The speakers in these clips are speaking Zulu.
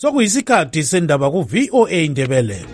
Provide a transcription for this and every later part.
Sokuyisikhathi sendaba ku VOA Indebele.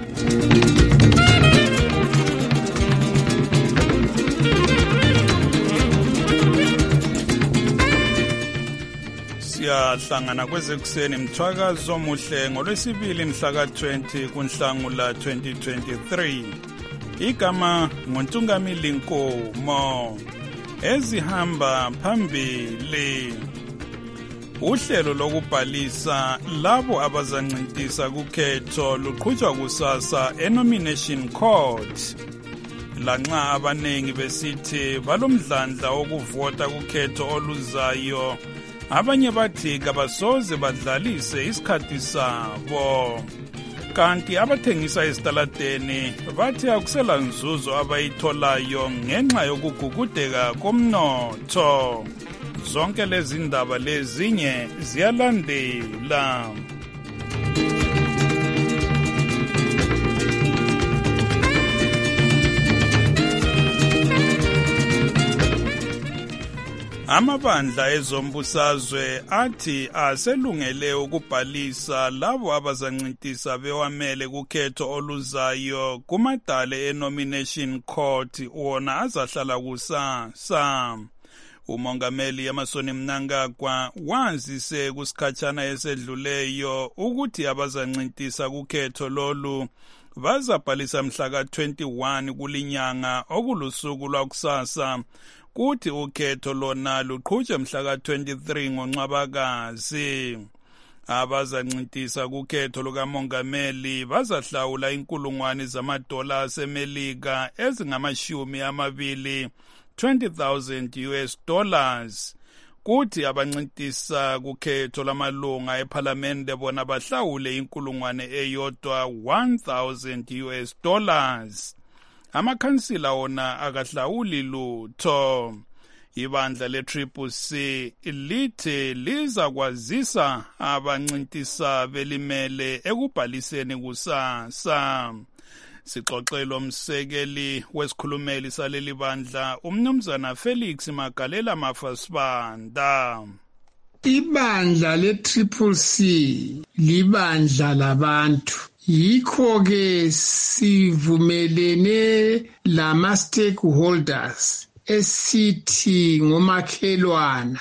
Siyahlangana kwezekuseni mthwakazo omuhle ngolwesibili mhla ka-20 kuNhlangula 2023. Igama nguNtungamili Nkomo. Ezihamba phambili. Uhlelo lokubhalisa labo abazancintisa kukhetho luqhutshwa kusasa e-Nomination Court. Lanxa abanengi besithi balomdlandla wokuvota kukhetho oluzayo, abanye bathi kabasoze badlalise isikhathi sabo. Kanti abathengisa esitaladeni bathi akusela nzuzo abayitholayo ngenxa yokugugudeka komnotho. Zonke lezi ndaba lezinye ziyalandela. Amabandla ezombusazwe athi aselungele ukubhalisa labo abazancintisa bewamele kukhetho oluzayo kumadale e-Nomination Court wona azahlala kusasa. Umongameli Emmerson Mnangagwa wazise kusikhatshana esedluleyo ukuthi abazancintisa kukhetho lolu bazabhalisa mhla ka-21 kulinyanga okulusuku lwakusasa, kuthi ukhetho lona luqhutshwe mhla ka-23 ngoNcwabakazi. Abazancintisa kukhetho lukamongameli bazahlawula inkulungwane zamadola aseMelika ezingama-20,000 $20,000, kuthi abancintisa kukhetho lamalunga ephalamende bona bahlawule inkulungwane eyodwa $1,000. Amakhansila wona akahlawuli lutho. Ibandla le-CCC lithi lizakwazisa abancintisa belimele ekubhaliseni kusasa. Sixoxela umsekeli wesikhulumeli saleli bandla umnumzana Felix Magalela Mafasibanda. Ibandla le-CCC libandla labantu. Yikho ke sivumelene lama-stakeholders esithi ngomakhelwana.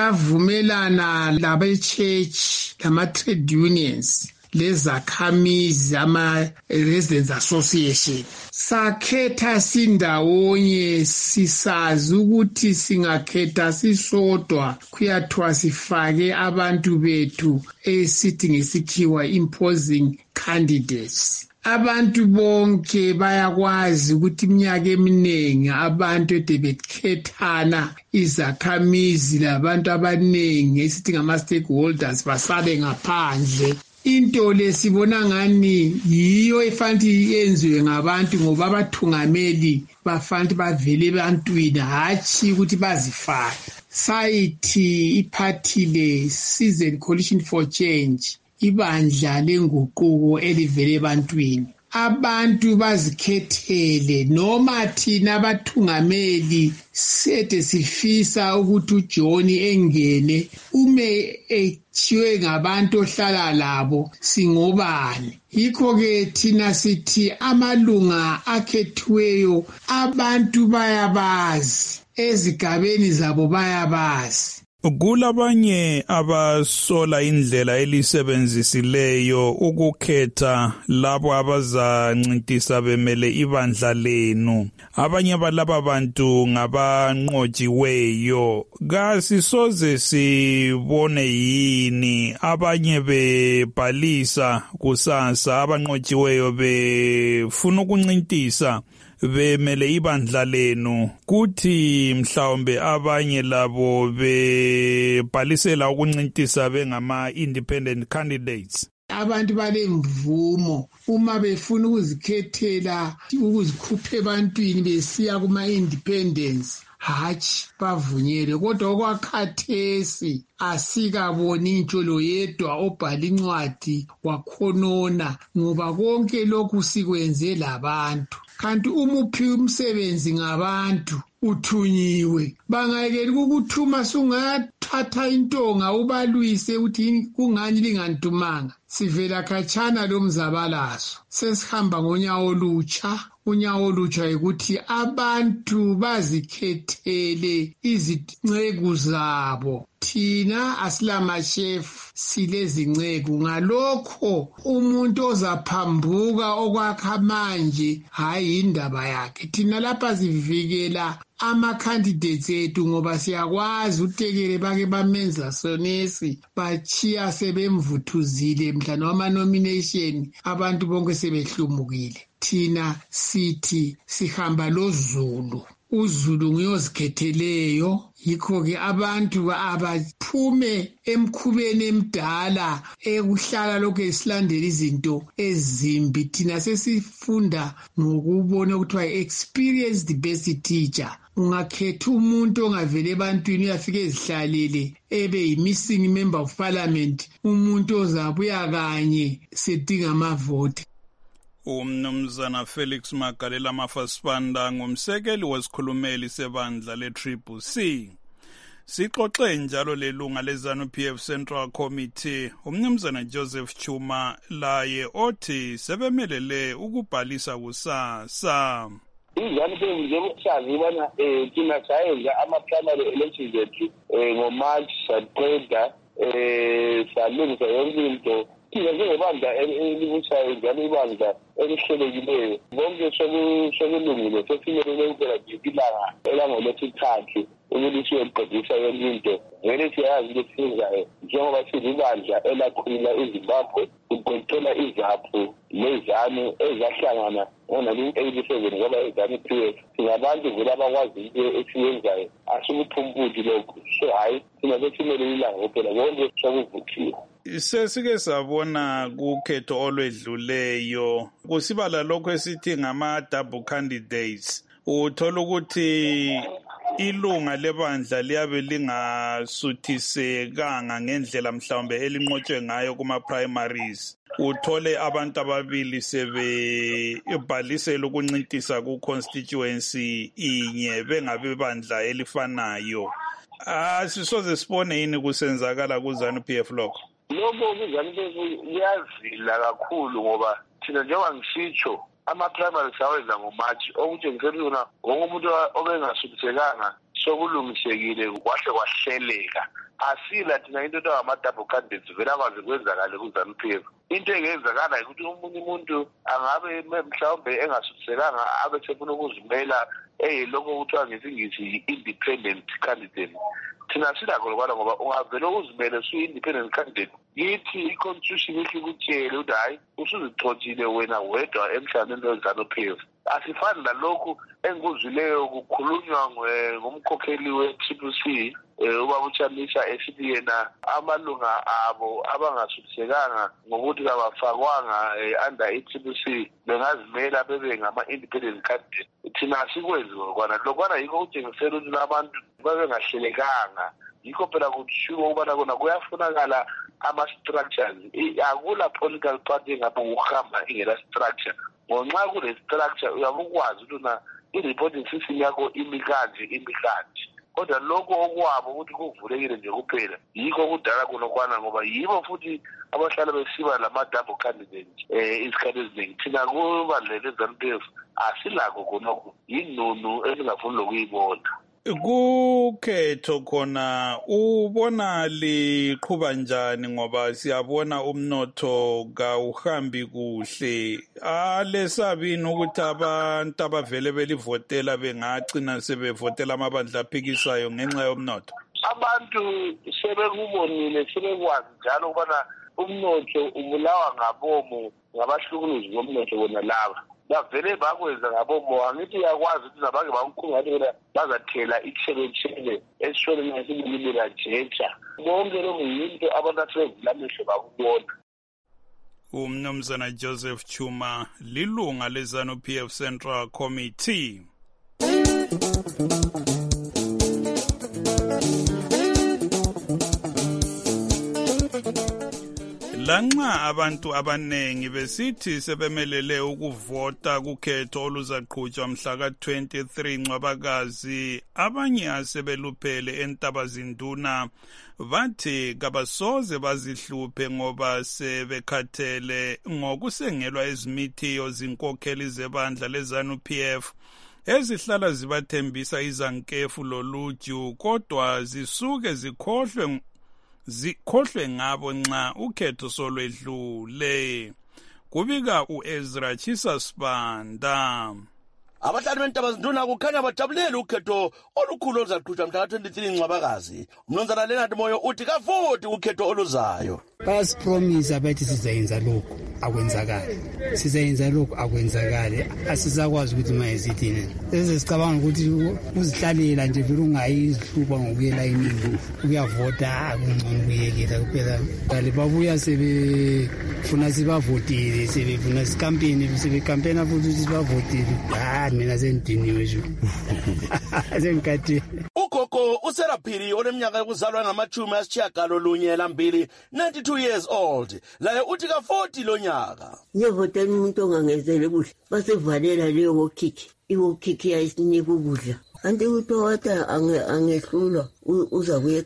Savumelana labe-church, lama-trade unions, lezakhamizi, ama-residents association. Sakhetha sindawonye sisazi ukuthi singakhetha sisodwa kuyathiwa sifake abantu bethu esithi ngesikhiwa imposing candidates. Abantu bonke bayakwazi ukuthi iminyaka eminingi abantu ede bekhethana izakhamizi labantu abaningi esithi ngama-stakeholders basale ngaphandle. Into lesibona ngani yiyo efanele yenziwe ngabantu ngoba abathungameli bafanele bavele ebantwini hatshi ukuthi bazifake. Sayithi iphathi le-Citizen Coalition for Change, ibandla lenguquko elivele ebantwini. Abantu bazikhethele noma thina abathungameli sede sifisa ukuthi uJohn engene ume ethiwe ngabantu ohlala labo singobani. Yikho ke thina sithi amalunga akhethiweyo abantu bayabazi, ezigabeni zabo bayabazi. Kulabanye abasola indlela elisebenzisileyo ukukhetha labo abazancintisa bemele ibandla lenu. Abanye balaba bantu ngabanqotshiweyo. Kasisoze sibone yini abanye bebhalisa kusasa abanqotshiweyo befuna ukuncintisa bemele ibandla lenu, kuthi mhlawumbe abanye labo bebhalisela ukuncintisa bengama-independent candidates. Abantu balemvumo uma befuna ukuzikhethela ukuzikhupha ebantwini besiya kuma-independence, hatshi bavunyelwe. Kodwa okwakhathesi asikaboni intsholo yedwa obhala incwadi wakhonona, ngoba konke lokhu sikwenze labantu. Kanti umuphi umsebenzi ngabantu uthunyiwe. Bangayekeli ukukuthuma sungathatha intonga ubalwise ukuthi kungani lingantumanga. Sivela khatshana lo mzabalazo. Sesihamba ngonyawo olutsha. Unyawo olutsha ukuthi abantu bazikhethele izinceku zabo. Thina asilamashefu silezinceku. Ngalokho umuntu ozaphambuka okwakha manje hayi indaba yakhe. Thina lapha sivikela ama-candidates ethu ngoba siyakwazi utekele bake bamenza sonesi bachiya sebemvuthuzile mhlana wama-nomination abantu bonke sebehlumukile. Thina sithi sihamba loZulu. uZulu nguyozikhetheleyo, yikho-ke abantu abaphume emkhubeni emdala ekuhlala lokhu esilandela izinto ezimbi. Thina sesifunda ngokubona ukuthiwa experience the best teacher. Ungakhetha umuntu ongavele ebantwini uyafika ezihlalele ebe yi-missing member of parliament, umuntu ozabuya kanye sedinga amavoti. Umnumzana Felix Magalela Mafasibanda ngumsekeli wesikhulumeli sebandla le-Triple C. Sixoxe njalo lelunga leZANU-PF Central Committee, umnumzana Joseph Chuma laye othi sebemelele ukubhalisa kusasa. IZANU-PF njengokusazi ubana thina sayenza ama-primary elections ethu ngoMarch saqeda salungisa yonke into. Thina njengebandla elibusayo njalo ibandla elihlelekileyo bonke sokulungile sesimelele ukuphela nje ilanga elangolwesithathu ukuthi siyoqedisa yonke into. Vele siyayazi into esiyenzayo njengoba silibandla elakhulula iZimbabwe kugoqela izaphu lezanu ezahlangana ngo-1987 ngoba iZANU-PF singabantu vele abakwazi into esiyenzayo, asikuphumputhi lokhu. So hayi thina sesimelele ilanga kuphela konke sokuvuthiwe. Sesike sabona kukhetho olwedluleyo kusibala lokho esithi ngama-double candidates. Uthola ukuthi ilunga lebandla liyabe lingasuthisekanga ngendlela mhlawumbe elinqotshwe ngayo kuma-primaries. Uthole abantu ababili sebebhalisela ukuncintisa ku-constituency inye bengabe bandla elifanayo. Sisoze sibone yini kusenzakala kuZANU-PF lokho? Lokho kuZANU-PF liyazila kakhulu ngoba thina njengoba ngisitsho ama-primaries awenza ngoMarch okutshengisela ukuthi wonke umuntu obengasuthisekanga sokulungisekile kwahle kwahleleka. Asila thina into ama-double candidates vele akwazi kwenzakale kuZANU-PF. Into engenzakala ukuthi omunye umuntu angabe mhlawumbe engasuthisekanga abe sefuna ukuzimela lokho kuthiwa ngesingisi yi-independent candidate. Thina silakho lokwana ngoba ungavele uzimele usu-independent candidate, yithi i-constitution ihle ikutshele ukuthi hayi usuzixotshile wena wedwa emhlanganweni weZANU-PF. Asifani nalokhu engikuzwileyo kukhulunywa ngomkhokheli we-Triple C ubaba uChamisa esithi yena amalunga abo abangasuthisekanga ngokuthi kabafakwanga under i-Triple C bengazimela bebe ngama-independent candidate. Thina asikwenzi lokwana yikho kutshengisela ukuthi abantu babengahlelekanga. Yikho phela kushiwo ukubana kona kuyafunakala ama-structures. Akula political party engapha ukuhamba ingela-structure. Ngonxa kule-structure uyabe ukwazi ukuthi i-reporting system yakho imi kanje. Kodwa lokho okwabo ukuthi kuvulekile nje kuphela yikho kudala kunokwana ngoba yibo futhi abahlala besiba lama-double candidates izikhathi eziningi. Thina kubandla leZANU-PF asilakho khonokho, yinunu esingafuni lokuyibona. Kukhetho khona ubona liqhuba njani ngoba siyabona umnotho kawuhambi kuhle. Alesabini ukuthi abantu abavele belivotela bengagcina sebevotela amabandla aphikisayo ngenxa yomnotho? Abantu sebekubonile sebekwazi njalo ukubana umnotho ubulawa ngabahlukuluzi bomnotho bona laba. Bavele bakwenza ngabomo. Angithi uyakwazi ukuthi nabake bakukhungathela bazathela ithelethele esishoneni ngesibulili jecha. Bonke lokhu yinto abantu asebevula amehlo bakubona. Umnumzana Joseph Chuma lilunga leZANU-PF Central Committee. Lanxa abantu abanengi besithi sebemelele ukuvota kukhetho oluzaqhutshwa mhla ka-23 Ncwabakazi, abanye asebeluphele eNtabazinduna bathi kabasoze bazihluphe ngoba sebekhathele ngokusengelwa ezimithiyo zinkokheli zebandla leZANU-PF ezihlala zibathembisa izankefu loluju, kodwa zisuke zikhohlwe ngabo nxa ukhetho solwedlule. Kubika uEzra Chisasibanda. Abahlali beNtabazinduna kukhanya bajabulela ukhetho olukhulu oluzaqhutshwa mhla ka-23 Ncwabakazi. Umnumzana Leonard Moyo uthi kavoti ukhetho oluzayo. Bayasipromisa bathi sizayenza lokhu akwenzakali, sizayenza lokhu akwenzakali, asizakwazi ukuthi mayezithini. Sesicabanga ukuthi uzihlalela nje vele ungayizihlupa ngokuyela iningi uyavota akungcono kuyekela kuphela. Kale babuya sebefuna sibavotile, sebefuna sikampeni, sebekampena futhi sibavotile. Mina sendiniwe nje. Sengikhathele. Ugogo uSeraphiri oneminyaka yokuzalwa ngama-92 92 years old, laye uthi ka-40 lo nyaka. Ngiyevotela umuntu ongangenzele kuhle, basivalela leyo wokhikhi. Iwokhikhi yayisinika ukudla. Kanti utowata angehlulwa uza kuya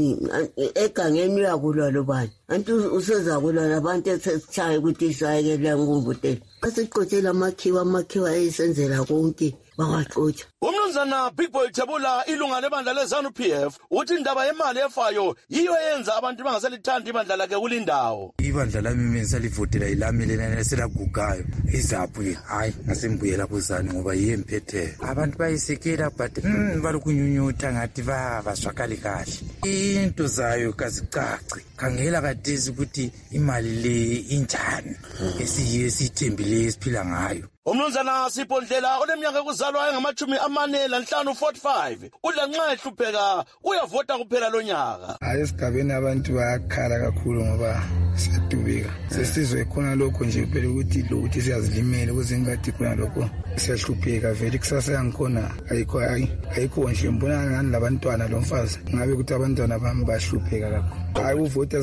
egangeni uyakulwa lobani. Kanti usezakulwa nabantu esesitshaye ukuthi isayekela nguvotela. Basiqothela amakhiwa esenzela konke bawaqotha. Umnumzana Big Boy Thebula, ilunga lebandla leZANU-PF, uthi indaba yemali efayo yiyo yenza abantu bangaselithandi ibandla lakhe kulindawo. Ibandla lami mina salivotela ilami lena eselagugayo izaphu hayi ngasembuyela kuzani ngoba yemphethe. Abantu bayisekela but balukunyunyutha ngathi baswakali kahle. Into zayo kazicaci. Khangela kadezi ukuthi imali le injani esiyithembile esiphila ngayo. Umnumzana Sipondlela oneminyaka yokuzalwa engama-45 udla nxa ehlupheka uyavota kuphela lo nyaka. Esigabeni abantu bayakhala kakhulu ngoba siyadubeka. Sesizwe khona lokho nje phela ukuthi siyazilimela ukuze ngathi khona lokho siyahlupheka vele kusasa yangikhona ayikho nje mbona ngani labantwana lomfazi ngabe ukuthi abantwana bami bahlupheka kakhulu. Hayi uvota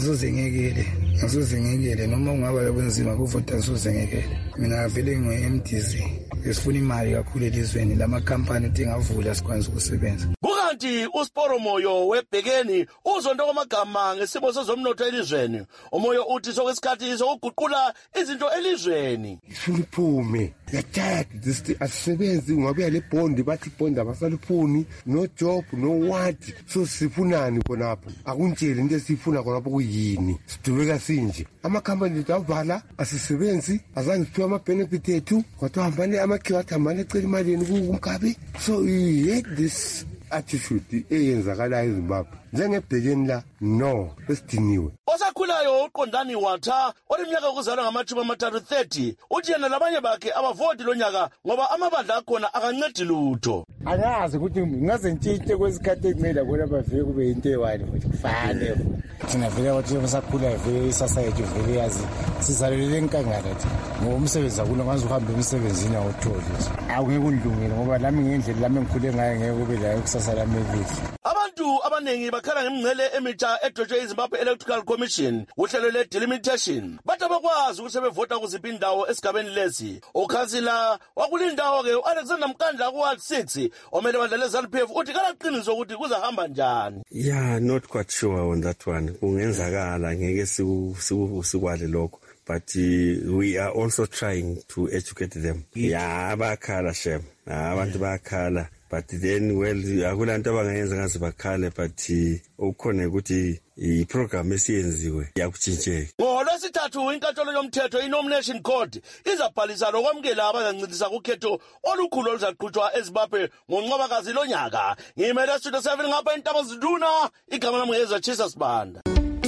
ngizozengekele noma ungaba lebenzima kuvota ngizozengekele. Mina vele ngiMDC esifuna imali kakhulu elizweni lamakhampani ethi ngavula sikwanza ukusebenza. Bukanti uSiporo Moyo webhekeni uzonto kwamagama ngesimo sezomnotho elizweni. Umoyo uthi sokwesikhathi sokuguqula izinto elizweni. Suliphume yathatha asisebenzi ngoba le bond bathi bond abasalifuni no job no what so sifunani khonapho akuntshele into esifuna khonapho kuyini sidubeka sinje amakhampani avala asisebenzi azange siphiwe ama-benefit ethu kodwa hambane amakhiwa athi hambane ecela imali yenu kumkabi. So we hate this attitude eyenzakalayo eZimbabwe njengebhekeni la no esidiniwe. Osakhulayo uqondani Watha oneminyaka yokuzalwa ngama-30 uthi yena labanye bakhe abavoti lo nyaka ngoba amabandla akhona akancedi lutho. Angazi ukuthi ngaze ntshinte kwesikhathi ekumele bona bavele kube yinto eyi-one futhi kufane. Thina vele ukuthi basakhula vele isasa yethu vele yazi sizalelele enkangala thi ngoba umsebenzi akulo ngaze uhambe emsebenzini awutholi. Akungeke undlungile ngoba lami ngendlela lami engikhule ngayo ngeke kube layo kusasa lami elihle. Abantu abaningi bakhala ngemingcele emitsha edwetshwe iZimbabwe Electoral Commission uhlelo le-delimitation. Bathi abakwazi ukuthi bevota kuziphi indawo esigabeni lesi. Ukhansila wakulindawo-ke u-Alexander Mkandla ku-Ward 6 omele bandla leZANU-PF uthi kalaqiniso ukuthi kuzahamba njani. Yeah, not quite sure on that one. Kungenzakala ngeke sikwale lokho. But we are also trying to educate them. Yeah, bayakhala shem. Abantu bayakhala. But then akulanto abangayenza ngaze bakhale but ukhona ukuthi iprogram esiyenziwe yakutshintsheka. NgoLwesithathu inkantolo yomthetho iNomination Court izabhalisa lokwamukela abangancedisa kukhetho olukhulu oluzaqhutshwa eZimbabwe ngoNcwabakazi lo nyaka. Ngimele Studio 7 ngapha eNtabazinduna, igama lami ngeEzra Chisasibanda.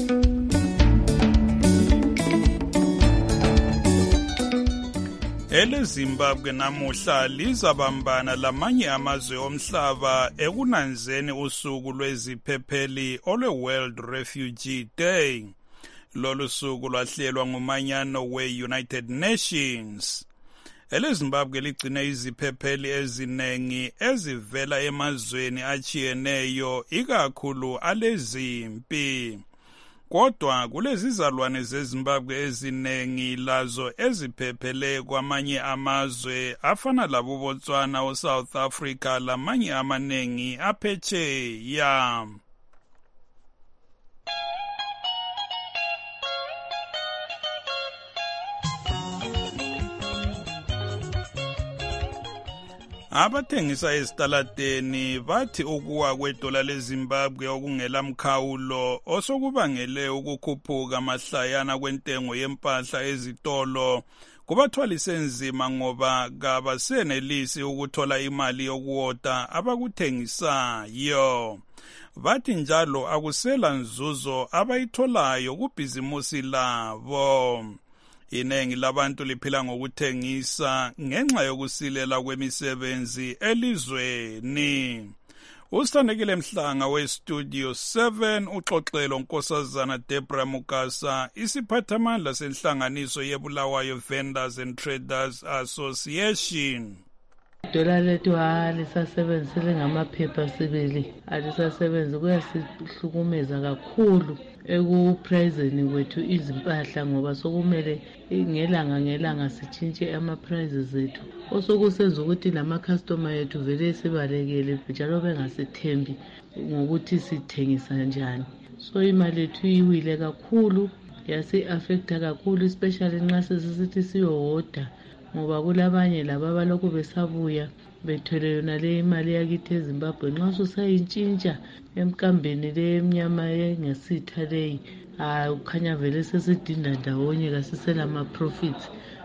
EleZimbabwe namuhla lizabambana lamanye amazwe omhlaba ekunanzeni usuku lweziphepheli olwe-World Refugee Day. Lolu suku lwahlelwa ngumanyano we-United Nations. EleZimbabwe ligcine iziphepheli ezinengi ezivela emazweni achiyeneyo ikakhulu alezimpi. kodwa kulezizalwane zeZimbabwe ezinengi lazo eziphephele kwamanye amazwe afana labo Botswana, oSouth Africa lamanye amaningi aphetsheya. Abathengisa ezitaladeni bathi ukuwa kwedola leZimbabwe okungela mkhawulo osokubangele ukukhuphuka mahlayana kwentengo yempahla ezitolo kubathwalise nzima ngoba kabasenelisi ukuthola imali yokuwoda abakuthengisayo. Bathi njalo akusela nzuzo abayitholayo kubhizimusi labo. Inengi labantu liphila ngokuthengisa ngenxa yokusilela kwemisebenzi elizweni. Usithandekile Mhlanga weStudio 7 uxoxelo Nkosazana Deborah Mukasa, isiphathamandla senhlanganiso yeBulawayo Vendors and Traders Association. Dola lethu lisasebenzisele ngamaphepha sibili, alisasebenzi, kuyasihlukumeza kakhulu ekupriceni kwethu izimpahla ngoba sokumele ngelanga sitshintshe ama-prices ethu, osokusenza ukuthi lama-customer ethu vele sibalekele njalo bengasithembi ngokuthi sithengisa njani. So imali ethu iwile kakhulu, yasi-affecta kakhulu, especially nxa sesithi siyohoda ngoba kulabanye laba abalokhu besabuya bethwele yona le imali yakithi eZimbabwe. Nxa susayintshintsha emkambeni le emnyama engesitha leyi, ukhanya vele sesidinda ndawonye, kasisela ama-profits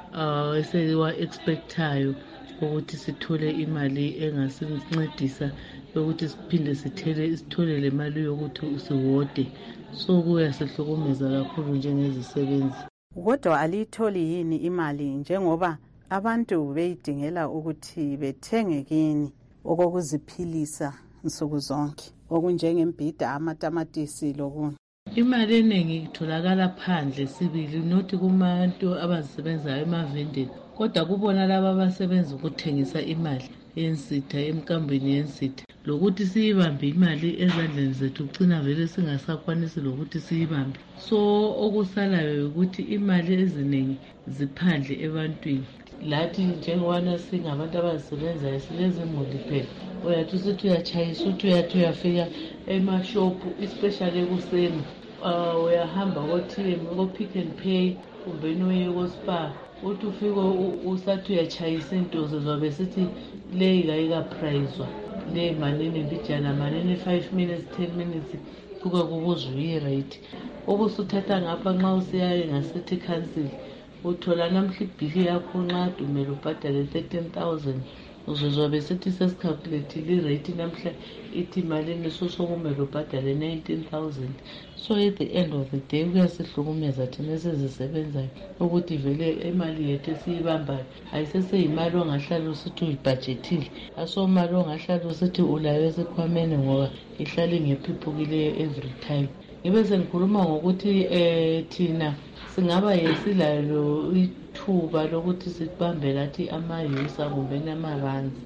esiwa-expectayo ukuthi sithole imali engasincedisa ukuthi siphinde sithole le mali yokuthi siwode. So kuyasihlukumeza kakhulu njengezisebenzi. Kodwa aliyitholi yini imali njengoba abantu beyidingela ukuthi bethenge kini okokuziphilisa nsuku zonke okunjengembhida, amatamatisi lokunye? Imali eningi itholakala phandle sibili, nothi kubantu abazisebenzayo emavendeni, kodwa kubona laba abasebenza ukuthengisa imali yensitha emkambeni yensitha, lokuthi siyibambe imali ezandleni zethu ucina vele singasakwanisi lokuthi siyibambe. So okusalayo ukuthi imali eziningi ziphandle ebantwini. Lathi njengobana singabantu abazisebenzayo silezimuli phela, uyathi usithi uyatshayisa uthi uyathi uyafika emashopu especially ekuseni, uyahamba ko-TM ko-Pick n Pay kumbe noye ko-Spar, uthi ufike usathi uyatshayisa into zozobe sithi leyi kayikaprayizwa, le manini mbijana, manini 5 minutes 10 minutes kuke kubuzwa i-rate. Obusuthatha ngapha nxa usiyaye ngasithi cancel, uthola namhla ibhili yakho nxa dumele ubhadale 13,000, uzozobe sithi sesicalculateile irate namhla ithi malini sokumele ubhadale 19,000. So at the end of the day kuyasihlukumeza thina esizisebenzayo ukuthi vele imali yethu esiyibambayo ayiseseyimali ongahlala usithi uyibhajethile, asomali ongahlala usithi ulayo esikhwameni ngoba ihlala ingephiphukile every time. Ngibe sengikhuluma ngokuthi thina singaba yesilayo ithuba lokuthi sibambe lathi ama-user kumbe ama-runs.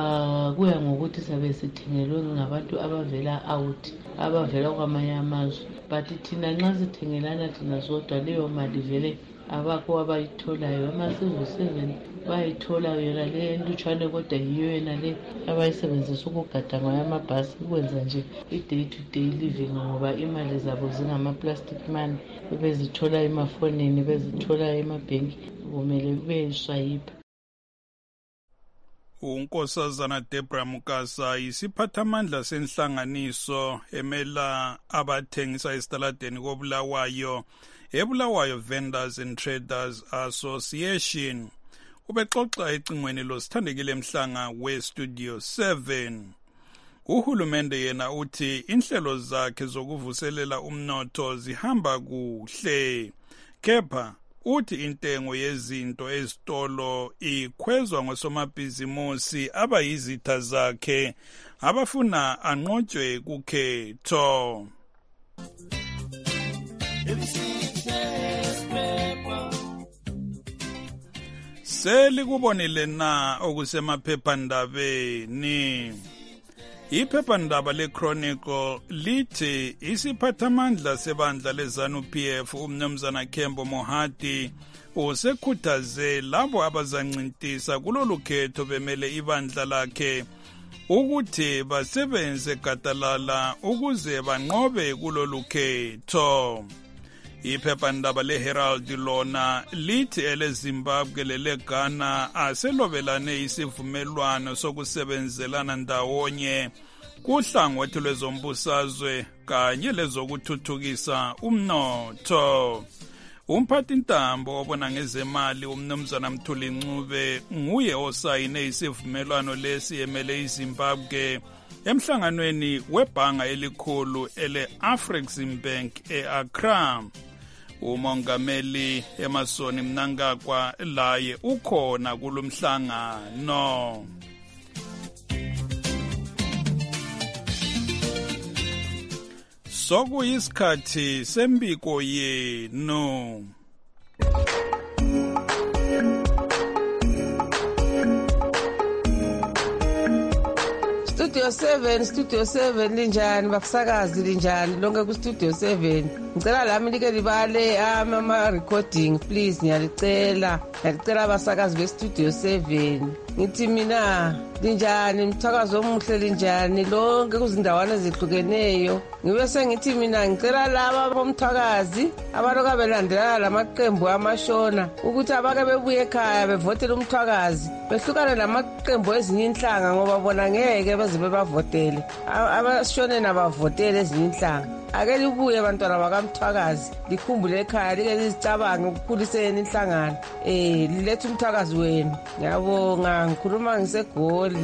Kuya ngokuthi sabe sithengelwe ngabantu abavela out, abavela kwamanye amazwe, but thina nxa sithengelana thina sodwa leyo mali vele abakho abayitholayo. Ama-civil servant bayithola yona le entutshwane, kodwa yiyo yona le abayisebenzisa ukugada ngayo amabhasi, ukwenza nje i-day to day living ngoba imali zabo zingama-plastic money bezithola emafonini, bezithola emabhenki, kumele beyiswayipha. uNkosazana Deborah Mukasa isiphathamandla senhlanganiso emela abathengisa esitaladeni koBulawayo eBulawayo Vendors and Traders Association. Ubexoxa ecingweni loSithandekile Mhlanga weStudio 7. Uhulumende yena uthi inhlelo zakhe zokuvuselela umnotho zihamba kuhle, kepha uthi intengo yezinto ezitolo ikhwezwa ngosomabhizimusi abayizitha zakhe abafuna anqotshwe kukhetho. Selikubonile na okusemaphephandabeni? Iphephandaba leChronicle lithi isiphathamandla sebandla leZANU-PF uMnumzana Kembo Mohadi usekhuthaze labo abazancintisa kulolu khetho bemele ibandla lakhe ukuthi basebenze gadalala ukuze banqobe kulolu khetho. Iphephandaba leHerald lona lithi eleZimbabwe leleGhana aselobelane isivumelwano sokusebenzelana ndawonye kuhlangothi lwezombusazwe kanye lezokuthuthukisa umnotho. Umphathintambo obona ngezemali uMnumzana Mthuli Ncube nguye osayine isivumelwano lesi emele iZimbabwe emhlanganweni webhanga elikhulu ele-Afreximbank e-Accra. Umongameli Emerson Mnangagwa laye ukhona kulomhlangano. Sokuyisikhathi sembiko yenu. Studio 7 linjani bakusakazi linjani lonke ku Studio 7. Ngicela lami like libale ama recording please, ngiyalicela abasakazi be Studio 7. Ngithi mina linjani mthakazo omuhle linjani lonke kuzindawana ezihlukeneyo. Ngibe sengithi mina ngicela laba bomthakazi abaloka belandelana lamaqembu amashona ukuthi abake bebuye ekhaya bevotela umthakazi behlukane lamaqembu ezinye inhlanga ngoba bona ngeke beze bebavotele abashone nabavotele ezinye inhlanga. Ake libuye abantwana bakamthakazi likhumbule ekhaya like lizicabange ukukhuliseni inhlangano lilethe umthakazi wenu. Ngiyabonga, ngikhuluma ngisegoli.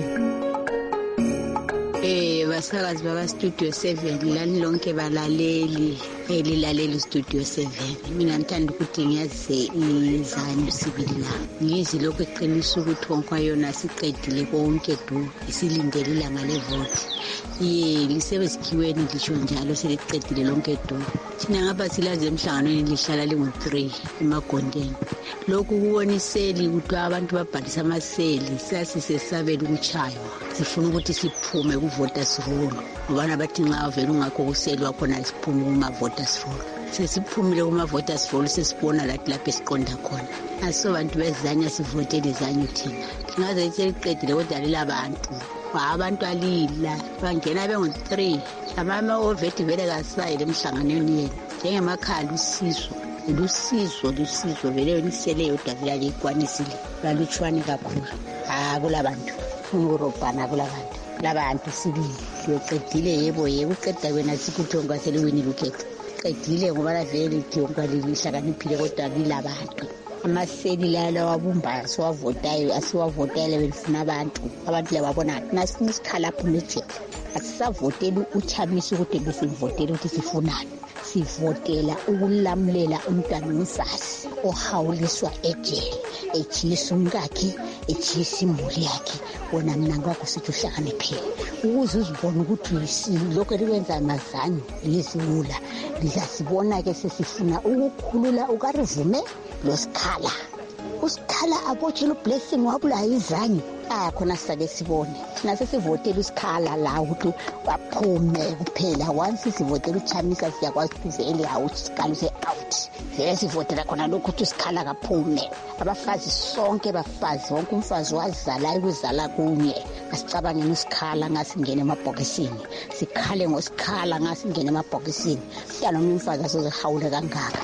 Basakazi baka Studio 7 lani lonke balaleli lilaleli Studio 7. Mina ngithanda ukuthi ngiyazise izanu sibili la ngiyizi lokho eqinisa ukuthi wonke yona siqedile konke isilindele ilanga levote. Lisebesikhiweni lisho njalo seliqedile lonke thina ngapha silaze emhlanganweni lihlala lingu-3 emagondeni. Lokhu kuboniseli ukuthi abantu babhalisa amaseli sasisesabela ukuchaywa sifuna ukuthi siphume ku-voters roll ngoba nabathi nxa vele ungakho kuseli wakhona siphume kuma-voters roll. Sesiphumile kuma-voters roll sesibona lapho esiqonda khona. Aso bantu bezanya sivotele izanyu thina ngaze seliqedile kodwa lilabantu abantu alila bangena bengu-3 amama oveti vele kasayile emhlanganweni yenu njengemakhala usizo vele nisele yodwa vele alikwanisile lalutshwane kakhulu. Kulabantu urobhana kulabantu sibili liyoqedile yebo uqeda kwena sikuthonga seliwinile ukhetho qedile ngoba lavele lithonga lihlakaniphile kodwa lilabantu. Amaseli lala wabumbayo siwavotayo asiwavotele belifuna abantu lababona nasifuna isikhala lapho nejele asisavoteli uchamisa ukuthi besivotela ukuthi sifunani. Sivotela ukulamulela umntwana womfazi ohawuliswa ejele echisa umkakhe echisa imuli yakhe. Wona mina ngakho sithi uhlakaniphile ukuze uzibone ukuthi lokho elikwenza mazanyu yiziwula lizasibona-ke sesifuna ukukhulula ukarivume losikhala usikhala abotshela ublessing wabulayo izanyu khona sisake sibone thina sesivotela usikhala la ukuthi waphume kuphela. Once sivotela uchamisa siyakwazi ukuthi vele isikhala use-out vele sivotela khona lokhu ukuthi usikhala kaphume. Abafazi sonke bafazi wonke umfazi wazalayo ukuzala kunye asicabangeni usikhala ngasingene emabhokisini sikhale ngosikhala ngasingene emabhokisini mntana umfazi asozihawule kangaka.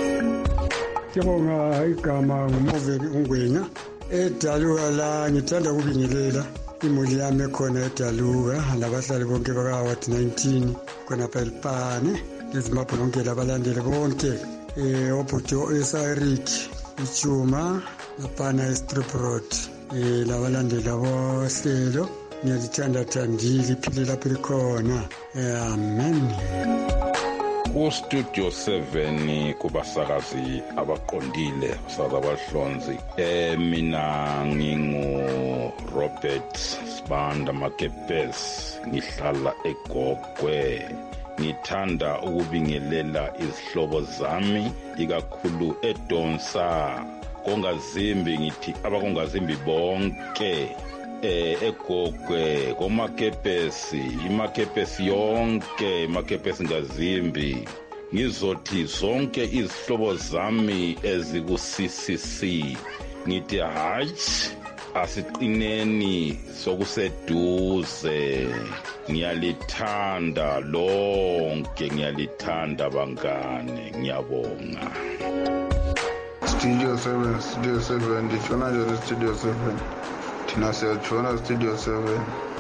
Ngibonga igama nguMoveli Ungwenya eDaluka la. Ngithanda ukubingelela imuli yami ekhona eDaluka labahlali bonke baka-Ward 19 khona phela leZimbabwe lonke labalandeli bonke obhuti o-Eric Ichuma laphana eStrip Road labalandeli abohlelo ngiyalithandathandile iphile lapho likhona. Amen. Studio 7 kubasakazi abaqondile abahlonzi. Mina ngingu Robert Sibanda Makepes ngihlala eGogwe. Ngithanda ukubingelela izihlobo zami ikakhulu eDonsa Kongazimbi ngithi abakongazimbi bonke eGogwe komakepesi imakepesi yonke imakepesi ngazimbi ngizothi zonke izihlobo zami eziku-CCC ngithi hatshi asiqineni sokuseduze ngiyalithanda lonke ngiyalithanda bangane ngiyabonga Studio 7 nditshona njani Studio 7 thina siyatshona Studio 7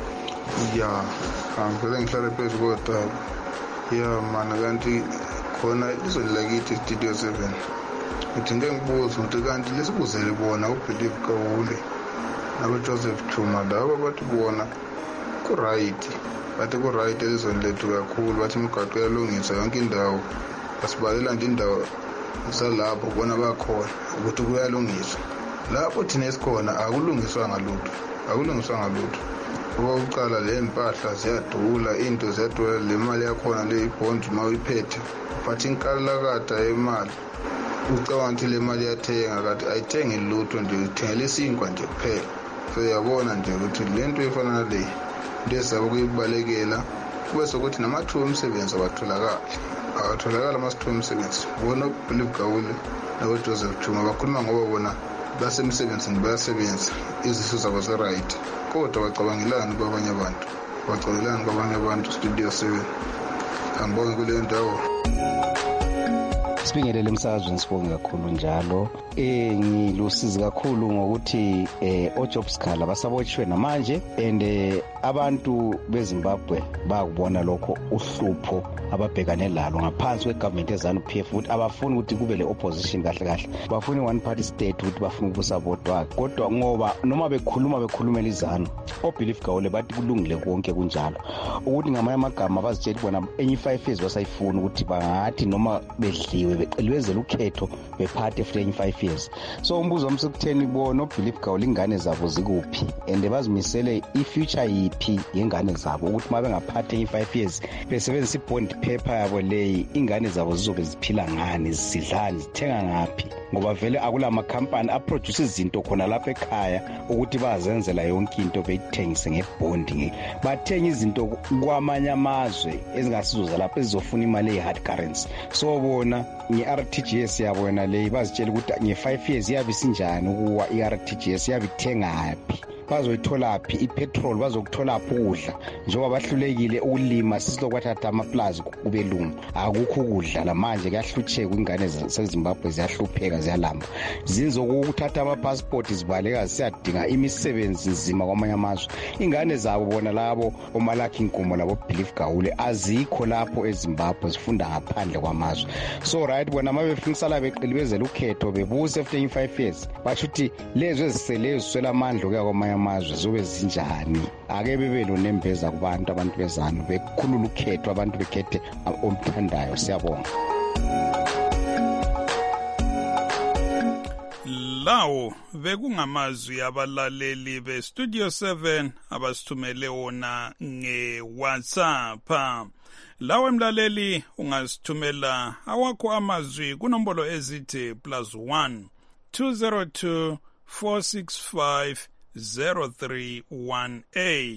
ya angivele ngihlale phezu kodaba ya mana kanti khona izweni lakithi Studio 7 ngithi ngeke ngibuze ukuthi kanti lesibuzele bona uBelieve Kawule naboJoseph Chuma laba bathi bona ku-right bathi ku-right elizweni lethu kakhulu bathi imigaqo iyalungiswa yonke indawo basibalela nje indawo salapho bona bakhona ukuthi kuyalungiswa lapho thina esikhona akulungiswanga lutho okokuqala le mpahla ziyadula into ziyadula le mali yakhona le ibond uma uyiphethe but inkalakata yemali ucabanga ukuthi le mali yathenga kanti ayithengi lutho nje uthengele isinkwa nje kuphela so yabona nje ukuthi lento efana nale into esizaba ukuyibalekela kube sokuthi namathuba omsebenzi awatholakala amathuba omsebenzi bona uBelieve Kawule naboJoseph Chuma bakhuluma ngoba bona basemsebenzini bayasebenza izisu zabo ze-right kodwa bacabangelani kwabanye abantu Studio 7 angibonge kuleyo ndawo Sibingelele emsakazweni sibonge kakhulu njalo ngilosizi kakhulu ngokuthi oJobs Khala basabotshiwe namanje and abantu beZimbabwe bakubona lokho uhlupho ababhekane lalo ngaphansi kwegovernment eZANU-PF ukuthi abafuni ukuthi kube le opposition kahle bafuni one party state ukuthi bafuna ukubusa bodwa kodwa ngoba noma bekhulumela iZANU oBelieve Kawule bathi kulungile konke kunjalo ukuthi ngamanye amagama bazitshela bona enye 5 years basayifuna ukuthi bangathi noma bedliwe beqelwezela ukhetho bephathe after 5 years so umbuzo omsekutheni bona oBelieve Kawule ingane zabo zikuphi and bazimisele ifuture yiphi yengane zabo ukuthi mabe ngaphathe 5 years besebenzisa ibond paper yabo leyi ingane zabo zizobe ziphila ngani zisidlani zithenga ngapi ngoba vele akula amakhampani aproduce izinto khona lapha ekhaya ukuthi bazenzela yonke into beyithengise ngebonding bathenga izinto kwamanye amazwe ezingasizo lapha ezizofuna imali ye-hard currency so bona nge-RTGS yabo yona leyi bazitshela ukuthi nge-5 years yabe sinjani ukuwa i-RTGS yabe ithengaphi bazoyitholaphi ipetrol bazokutholaphi ukudla njengoba bahlulekile ukulima sisilokwathatha amaplazi kubelungu akukho ukudla lamanje kuyahlutheka ingane zaseZimbabwe ziyahlupheka ziyalamba zinzokuthatha amapassport zibaleka siyadinga imisebenzi nzima kwamanye amazwe ingane zabo bona labo oMalaki Nkomo labo Believe Kawule azikho lapho eZimbabwe zifunda ngaphandle kwamazwe so right bona mabefinisala beqilibezela ukhetho bebuse after 5 years basho ukuthi lezo eziseleyo ziswela amandla kwamanye amazwe zobe zinjani ake bebe lonembeza kubantu abantu beZANU bekhulula ukhetho abantu bekhethe omthandayo siyabonga lawo bekungamazwi abalaleli beStudio 7 abasithumele wona ngeWhatsApp lawo emlaleli ungasithumela awakho amazwi kunombolo ezithi +1 202 465 0318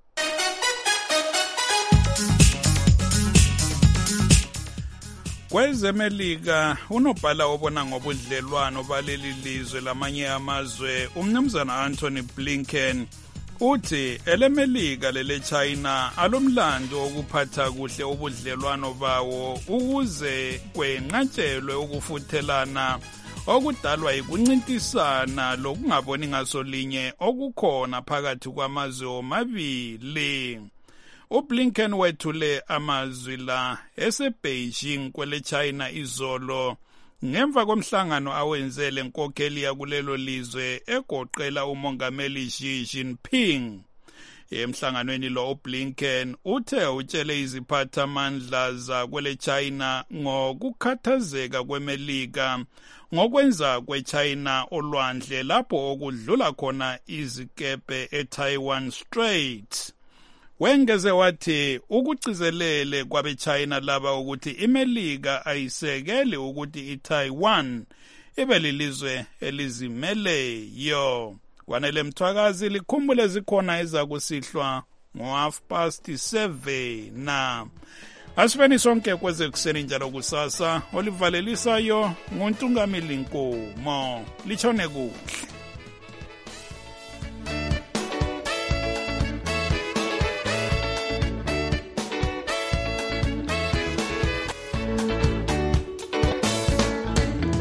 kwezemelika unobhala obona ngobudlelwano baleli lizwe lamanye amazwe umnumzana Anthony Blinken uthi elemelika lele China alomlando okuphatha kuhle ubudlelwano bawo ukuze kwenqatshelwe ukufuthelana okudalwa yikuncintisana lokungaboni ngasolinye okukhona phakathi kwamazwe omabili. uBlinken wethule amazwi la eseBeijing kwele China izolo ngemva komhlangano awenzele nkokheli yakulelo lizwe egoqela umongameli Xi Jinping. Emhlanganweni lo uBlinken uthe utshele iziphathamandla zakwele China ngokukhathazeka kwemelika ngokwenza kweChina olwandle lapho okudlula khona izikepe eTaiwan Strait. Wengeze wathi ukucizelele kwabeChina laba ukuthi imelika ayisekeli ukuthi iTaiwan ibe lilizwe elizimeleyo. Kwanele Mthwakazi likhumbule zikhona ezakusihlwa ngo7:30 na asifeni sonke kweze kuseni njalo kusasa olivalelisayo nguNtungamili Nkomo lichone kuhle.